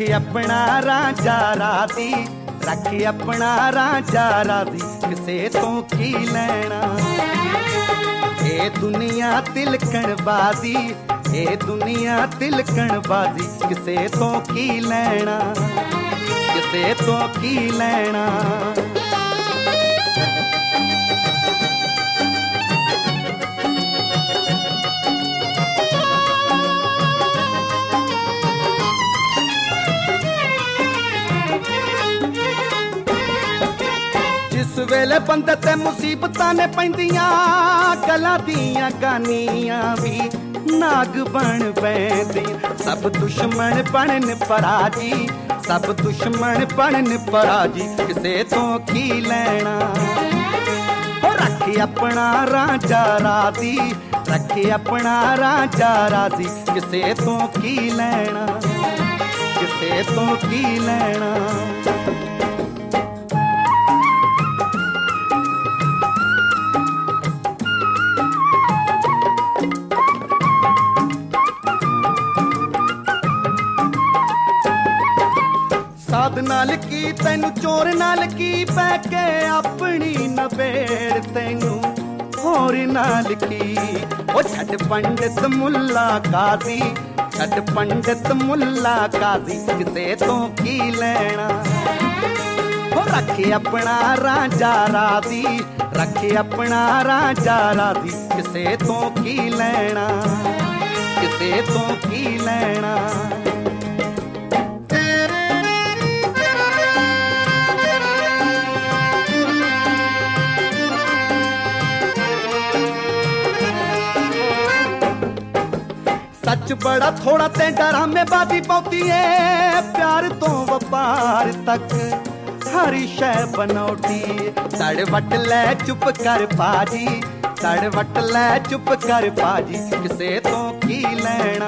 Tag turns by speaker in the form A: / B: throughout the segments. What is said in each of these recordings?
A: रखी अपना राजा राधी, रखी अपना राजा राधी, किसे तो की लैना। ए दुनिया तिलकण बाजी, ए दुनिया तिलकण बाजी, किसे तो की लैना, किसे तो की लैना। जिस वेले बंदे ते मुसीबतां ने पैंदियां, गलां दियां गानियां भी नाग बन पैंदियां। सब दुश्मन बनन पराजी, सब दुश्मन बनन पराजी, किसे तो की लैना। रखी अपना राजा राधी, रखी अपना राजा राधी, किसे तो की लैना, किसे तो की लैना। साध नाल की तैनू चोर नाल की, पैके अपनी नबेड़ तैनू होर नाल की। ओ छड़ पंडित मुल्ला काजी, छड़ पंडित मुल्ला काजी, किसे तो की लैना। ओ रखे अपना राजा राधी, रखे अपना राजा राधी, किसे तो की लैना, किसे तो की लैना। सच बड़ा थोड़ा ते ड्रामेबाजी पौती है, प्यार तो व्यापार तक हरी शय बनौटी। सड़ वट लै चुप कर बाजी, सड़ वट लै चुप कर बाजी, किसे तो की लैना।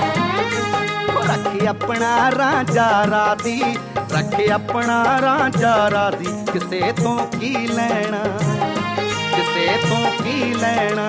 A: रखी अपना राजा राधी, रखी अपना राजा राधी, किसे तो की लैना, किसे तो की लैना।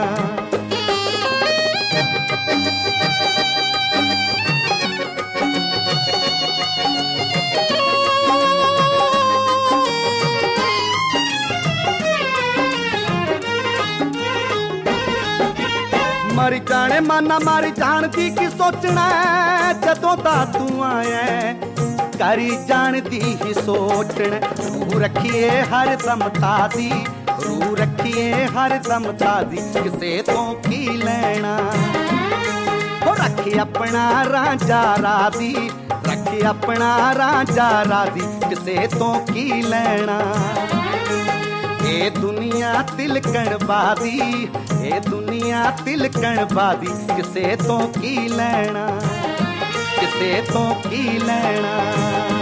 A: मरी जाने माना मारी जानती की सोचना, जदों दा तू आया करी जानती ही सोचना। रू रखिए हर दम तादी, रू रखिए हर दम तादी, किसे तो की लैना। रखी अपना राजा राधी, रखी अपना राजा राधी, किसे तो की लैना। ए दुनिया तिलकण बादी, ए दुनिया तिलकण बादी, किसे तो की लैना, किसे तो की लैना।